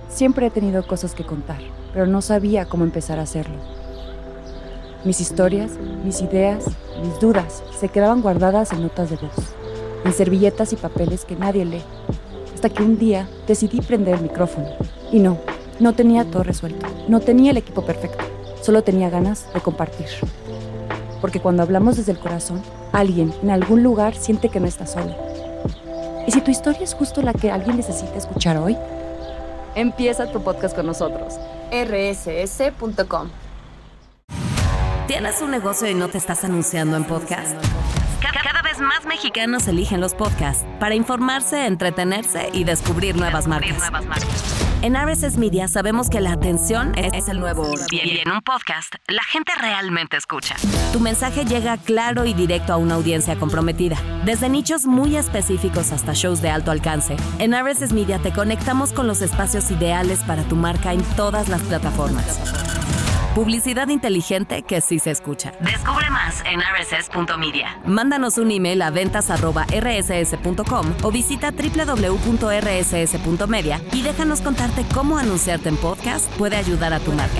Siempre he tenido cosas que contar, pero no sabía cómo empezar a hacerlo. Mis historias, mis ideas, mis dudas se quedaban guardadas en notas de voz, en servilletas y papeles que nadie lee, hasta que un día decidí prender el micrófono. Y no tenía todo resuelto, no tenía el equipo perfecto, solo tenía ganas de compartir. Porque cuando hablamos desde el corazón, alguien en algún lugar siente que no está solo. ¿Y si tu historia es justo la que alguien necesita escuchar hoy? Empieza tu podcast con nosotros. rss.com. ¿Tienes un negocio y no te estás anunciando en podcast? Cada vez más mexicanos eligen los podcasts para informarse, entretenerse y descubrir nuevas marcas. En RSS Media sabemos que la atención es el nuevo oro. Y en un podcast, la gente realmente escucha. Tu mensaje llega claro y directo a una audiencia comprometida. Desde nichos muy específicos hasta shows de alto alcance, en RSS Media te conectamos con los espacios ideales para tu marca en todas las plataformas. Publicidad inteligente que sí se escucha. Descubre más en rss.media. Mándanos un email a ventas@rss.com o visita www.rss.media y déjanos contarte cómo anunciarte en podcast puede ayudar a tu marca.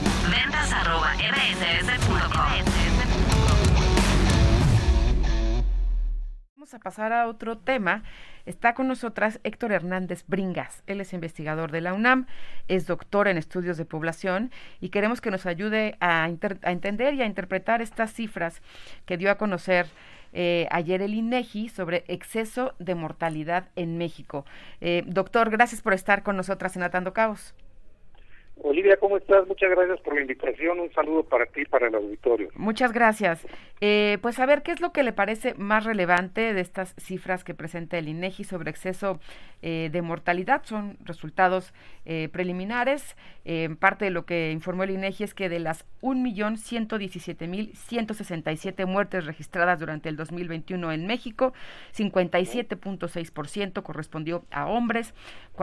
ventas@rss.com. Vamos a pasar a otro tema. Está con nosotras Héctor Hernández Bringas. Él es investigador de la UNAM, es doctor en estudios de población y queremos que nos ayude a entender y a interpretar estas cifras que dio a conocer ayer el INEGI sobre exceso de mortalidad en México. Doctor, gracias por estar con nosotras en Atando Cabos. Olivia, ¿cómo estás? Muchas gracias por la invitación. Un saludo para ti y para el auditorio. Muchas gracias. Pues a ver, ¿qué es lo que le parece más relevante de estas cifras que presenta el INEGI sobre exceso de mortalidad? Son resultados preliminares. Parte de lo que informó el INEGI es que de las 1,117,167 muertes registradas durante el 2021 en México, 57.6% correspondió a hombres,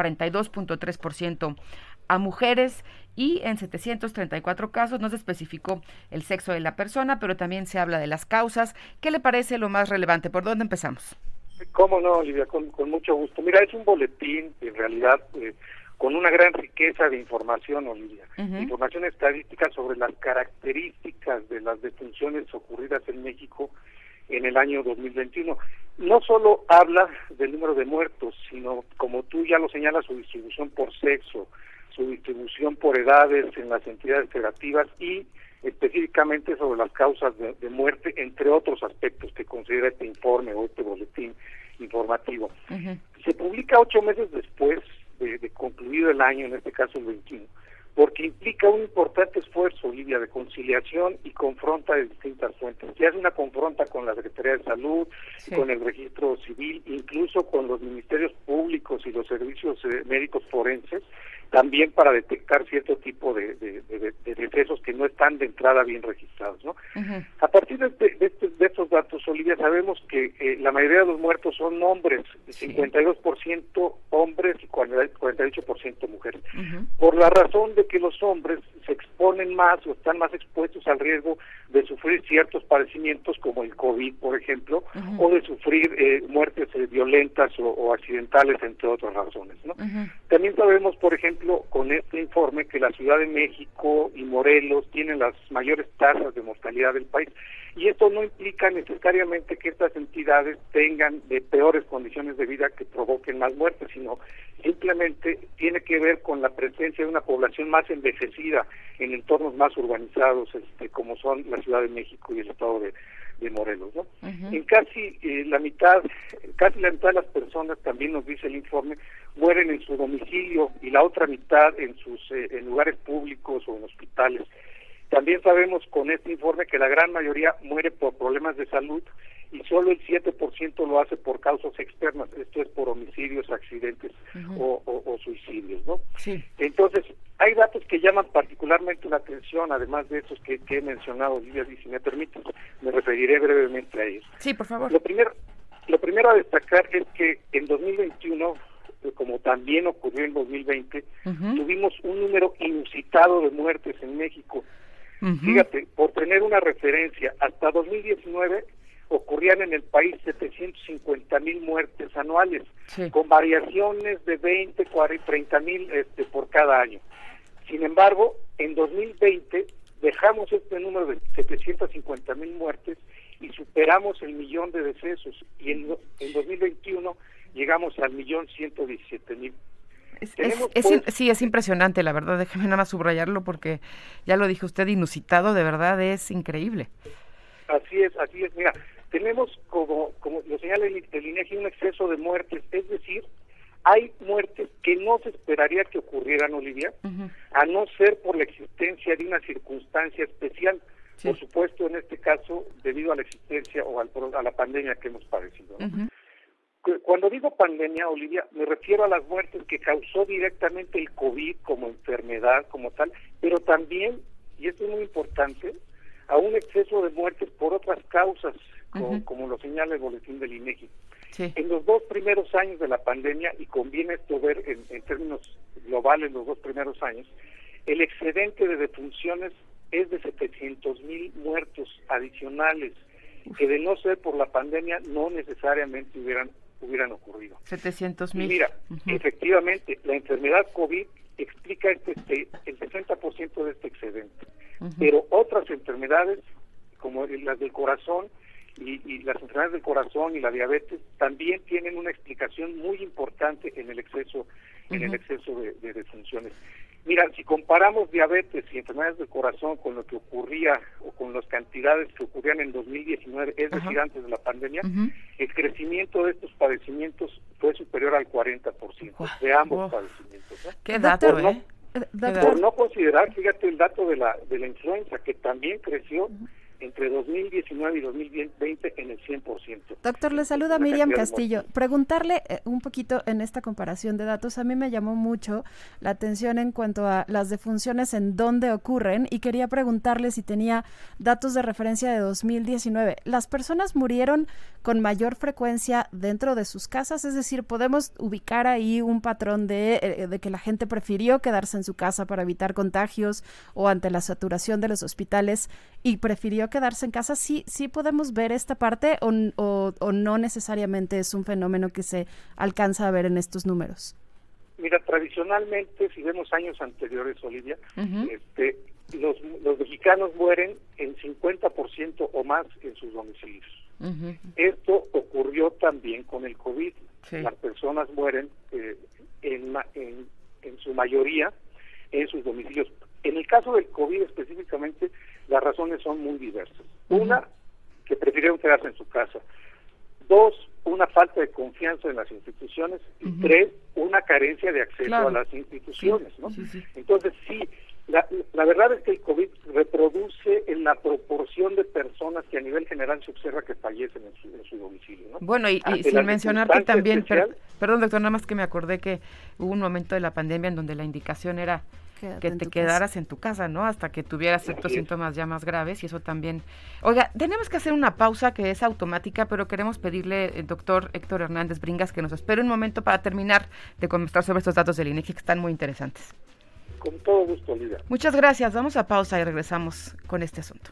42.3% a mujeres, y en 734 casos no se especificó el sexo de la persona, pero también se habla de las causas. ¿Qué le parece lo más relevante? ¿Por dónde empezamos? ¿Cómo no, Olivia? Con mucho gusto. Mira, es un boletín, en realidad, con una gran riqueza de información, Olivia. Información estadística sobre las características de las defunciones ocurridas en México en el año 2021. No solo habla del número de muertos, sino, como tú ya lo señalas, su distribución por sexo, su distribución por edades en las entidades federativas y específicamente sobre las causas de muerte, entre otros aspectos que considera este informe o este boletín informativo. Se publica 8 meses después de concluido el año, en este caso el 21, porque implica un importante esfuerzo, Olivia, de conciliación y confronta de distintas fuentes. Se hace una confronta con la Secretaría de Salud, con el Registro Civil, incluso con los ministerios públicos y los servicios médicos forenses, también para detectar cierto tipo de decesos que no están de entrada bien registrados, ¿no? A partir de estos datos, Olivia, sabemos que la mayoría de los muertos son hombres, 52% hombres y 48% mujeres. Por la razón de que los hombres se exponen más o están más expuestos al riesgo de sufrir ciertos padecimientos como el COVID, por ejemplo, o de sufrir muertes violentas o accidentales, entre otras razones, ¿no? También sabemos, por ejemplo, con este informe, que la Ciudad de México y Morelos tienen las mayores tasas de mortalidad del país, y esto no implica necesariamente que estas entidades tengan de peores condiciones de vida que provoquen más muertes, sino simplemente tiene que ver con la presencia de una población más envejecida en entornos más urbanizados, como son la Ciudad de México y el estado de Morelos, ¿no? En casi la mitad de las personas, también nos dice el informe, mueren en su domicilio y la otra mitad en lugares públicos o en hospitales. También sabemos con este informe que la gran mayoría muere por problemas de salud y solo el 7% lo hace por causas externas, esto es por homicidios, accidentes o suicidios, ¿no? Entonces, hay datos que llaman particularmente la atención, además de esos que he mencionado, Olivia, y si me permites, me referiré brevemente a ellos. Sí, por favor. Lo primero a destacar es que en 2021, como también ocurrió en 2020, tuvimos un número inusitado de muertes en México. Fíjate, por tener una referencia, hasta 2019 ocurrían en el país 750,000 muertes anuales, sí, con variaciones de 20, 40, 30,000 por cada año. Sin embargo, en 2020 dejamos este número de 750,000 muertes y superamos el 1,000,000 de decesos, y en 2021 llegamos al 1,117,000. Sí, es impresionante, la verdad. Déjeme nada más subrayarlo porque ya lo dijo usted, inusitado, de verdad es increíble. Así es. Mira, tenemos, como lo señala el INEGI, un exceso de muertes, es decir, hay muertes que no se esperaría que ocurrieran, Olivia, a no ser por la existencia de una circunstancia especial. Sí. Por supuesto, en este caso, debido a la existencia o a la pandemia que hemos padecido, ¿no? Cuando digo pandemia, Olivia, me refiero a las muertes que causó directamente el COVID como enfermedad, como tal, pero también, y esto es muy importante, a un exceso de muertes por otras causas, como lo señala el boletín del INEGI. Sí. En los 2 primeros años de la pandemia, y conviene esto ver en términos globales los 2 primeros años, el excedente de defunciones es de 700,000 muertos adicionales, que de no ser por la pandemia no necesariamente hubieran ocurrido. 700,000. Mira, efectivamente, la enfermedad COVID explica el 60% de este excedente, pero otras enfermedades, como las del corazón, y las enfermedades del corazón y la diabetes, también tienen una explicación muy importante en el exceso de defunciones. Mira, si comparamos diabetes y enfermedades del corazón con lo que ocurría o con las cantidades que ocurrían en 2019, es decir, antes de la pandemia, el crecimiento de estos padecimientos fue superior al 40% de ambos padecimientos, ¿no? ¿Qué dato, Por no considerar, fíjate, el dato de la influenza, que también creció entre 2019 y 2020 en el 100%. Doctor, le saluda Miriam Castillo. Preguntarle un poquito en esta comparación de datos, a mí me llamó mucho la atención en cuanto a las defunciones en dónde ocurren, y quería preguntarle si tenía datos de referencia de 2019. ¿Las personas murieron con mayor frecuencia dentro de sus casas? Es decir, ¿podemos ubicar ahí un patrón de que la gente prefirió quedarse en su casa para evitar contagios, o ante la saturación de los hospitales y prefirió quedarse en casa? ¿Sí podemos ver esta parte o no necesariamente es un fenómeno que se alcanza a ver en estos números? Mira, tradicionalmente, si vemos años anteriores, Olivia, los mexicanos mueren en 50% o más en sus domicilios. Esto ocurrió también con el COVID. Sí. Las personas mueren en su mayoría en sus domicilios. En el caso del COVID específicamente, las razones son muy diversas. Una, que prefirieron quedarse en su casa. 2, una falta de confianza en las instituciones. Y 3, una carencia de acceso a las instituciones, ¿no? Sí. Entonces, sí, la verdad es que el COVID reproduce en la proporción de personas que a nivel general se observa que fallecen en su domicilio, ¿no? Bueno, y sin mencionar que también, perdón, doctor, nada más que me acordé que hubo un momento de la pandemia en donde la indicación era que te quedaras en tu casa, ¿no? Hasta que tuvieras ciertos síntomas ya más graves, y eso también. Oiga, tenemos que hacer una pausa que es automática, pero queremos pedirle, doctor Héctor Hernández Bringas, que nos espere un momento para terminar de comentar sobre estos datos del INEGI que están muy interesantes. Con todo gusto, Olivia. Muchas gracias. Vamos a pausa y regresamos con este asunto.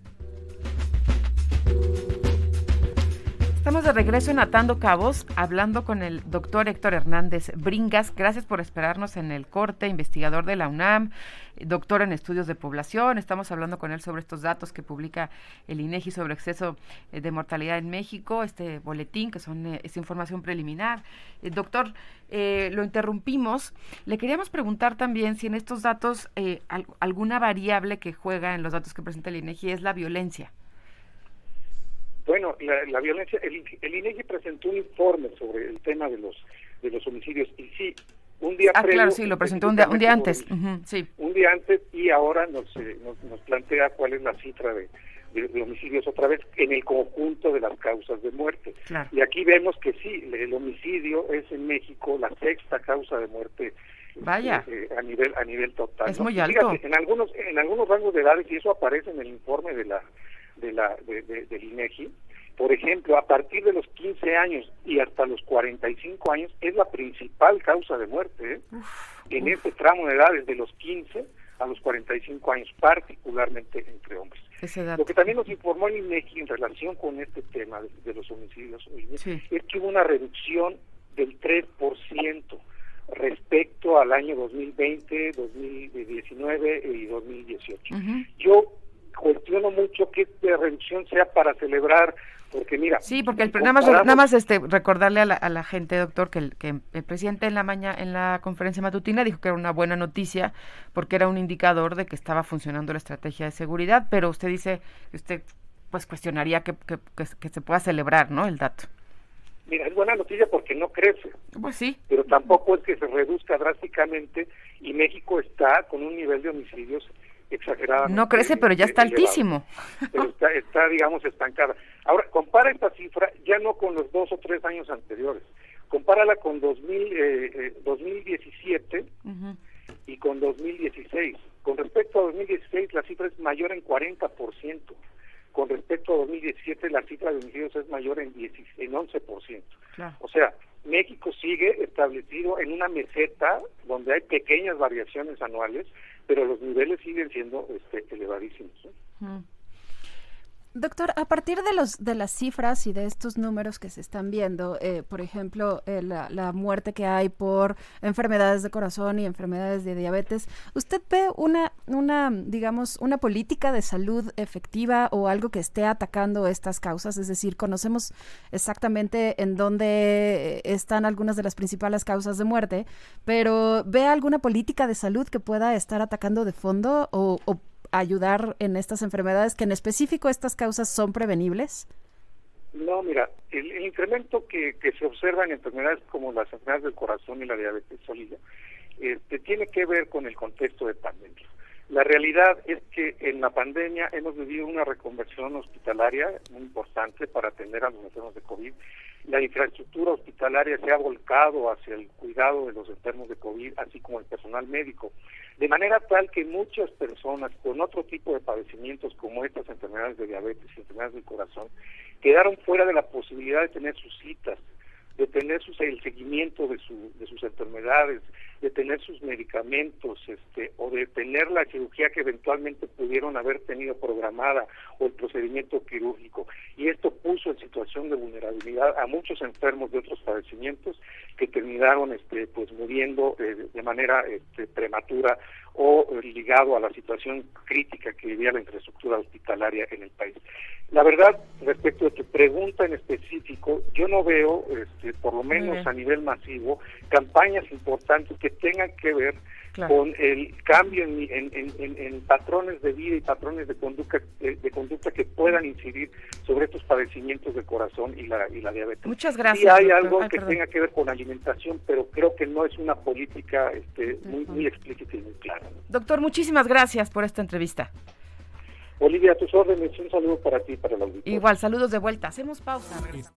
Estamos de regreso en Atando Cabos, hablando con el doctor Héctor Hernández Bringas. Gracias por esperarnos en el corte, investigador de la UNAM, doctor en estudios de población. Estamos hablando con él sobre estos datos que publica el INEGI sobre exceso de mortalidad en México, este boletín, que es información preliminar. Doctor, lo interrumpimos. Le queríamos preguntar también si en estos datos alguna variable que juega en los datos que presenta el INEGI es la violencia. Bueno, la violencia, el INEGI presentó un informe sobre el tema de los homicidios, y sí, un día previo, claro, sí, lo presentó un día antes. Sí. Un día antes, y ahora nos plantea cuál es la cifra de homicidios otra vez en el conjunto de las causas de muerte. Claro. Y aquí vemos que sí, el homicidio es en México la 6ª causa de muerte. Vaya. A nivel total. Es muy alto. Fíjate, en algunos rangos de edades, y eso aparece en el informe del INEGI, por ejemplo, a partir de los 15 años y hasta los 45 años es la principal causa de muerte, en este tramo de edades de los 15 a los 45 años, particularmente entre hombres. Lo que también nos informó el INEGI en relación con este tema de los homicidios, es que hubo una reducción del 3% respecto al año 2020, 2019 y 2018. Yo cuestiono mucho que esta reducción sea para celebrar, porque mira... Sí, porque nada más recordarle a la gente, doctor, que el presidente en la conferencia matutina dijo que era una buena noticia, porque era un indicador de que estaba funcionando la estrategia de seguridad, pero usted dice que usted pues cuestionaría que se pueda celebrar, ¿no?, el dato. Mira, es buena noticia porque no crece, pues sí, pero tampoco es que se reduzca drásticamente, y México está con un nivel de homicidios exagerado. No crece, pero ya está altísimo. Pero está, digamos, estancada. Ahora, compara esta cifra ya no con los 2 o 3 años anteriores, compárala con 2017 y con 2016. Con respecto a 2016, la cifra es mayor en 40%. Con respecto a 2017, la cifra de homicidios es mayor en 11%. Claro. O sea, México sigue establecido en una meseta donde hay pequeñas variaciones anuales, pero los niveles siguen siendo elevadísimos, ¿no? Doctor, a partir de las cifras y de estos números que se están viendo, por ejemplo, la muerte que hay por enfermedades de corazón y enfermedades de diabetes, ¿usted ve una política de salud efectiva o algo que esté atacando estas causas? Es decir, conocemos exactamente en dónde están algunas de las principales causas de muerte, pero ¿ve alguna política de salud que pueda estar atacando de fondo o ayudar en estas enfermedades, que en específico estas causas son prevenibles? No, mira, el incremento que se observa en enfermedades como las enfermedades del corazón y la diabetes sólida, tiene que ver con el contexto de pandemia. La realidad es que en la pandemia hemos vivido una reconversión hospitalaria muy importante para atender a los enfermos de COVID. La infraestructura hospitalaria se ha volcado hacia el cuidado de los enfermos de COVID, así como el personal médico, de manera tal que muchas personas con otro tipo de padecimientos como estas enfermedades de diabetes y enfermedades del corazón quedaron fuera de la posibilidad de tener sus citas, de tener el seguimiento de sus enfermedades, de tener sus medicamentos, o de tener la cirugía que eventualmente pudieron haber tenido programada o el procedimiento quirúrgico. Y esto puso en situación de vulnerabilidad a muchos enfermos de otros padecimientos que terminaron pues muriendo de manera prematura o ligado a la situación crítica que vivía la infraestructura hospitalaria en el país. La verdad, respecto a tu pregunta en específico, yo no veo, por lo menos a nivel masivo, campañas importantes que tengan que ver con el cambio en patrones de vida y patrones de conducta que puedan incidir sobre estos padecimientos del corazón y la diabetes. Muchas gracias. Sí hay algo que tenga que ver con alimentación, pero creo que no es una política muy explícita y muy clara. Doctor, muchísimas gracias por esta entrevista. Olivia, a tus órdenes, un saludo para ti y para la audiencia. Igual, saludos de vuelta. Hacemos pausa.